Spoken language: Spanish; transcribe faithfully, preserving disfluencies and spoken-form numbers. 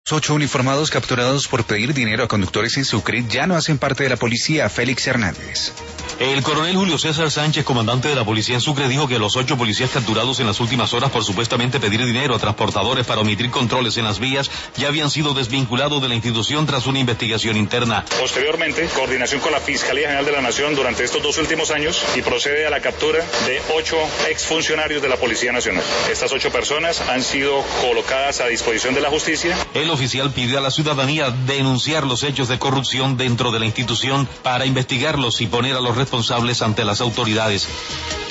Ocho uniformados capturados por pedir dinero a conductores en Sucre ya no hacen parte de la policía. Félix Hernández. El coronel Julio César Sánchez, comandante de la policía en Sucre, dijo que los ocho policías capturados en las últimas horas por supuestamente pedir dinero a transportadores para omitir controles en las vías ya habían sido desvinculados de la institución tras una investigación interna. Posteriormente, coordinación con la Fiscalía General de la Nación durante estos dos últimos años y procede a la captura de ocho exfuncionarios de la Policía Nacional. Estas ocho personas han sido colocadas a disposición de la justicia. El oficial pidió a la ciudadanía denunciar los hechos de corrupción dentro de la institución para investigarlos y poner a los responsables ante las autoridades.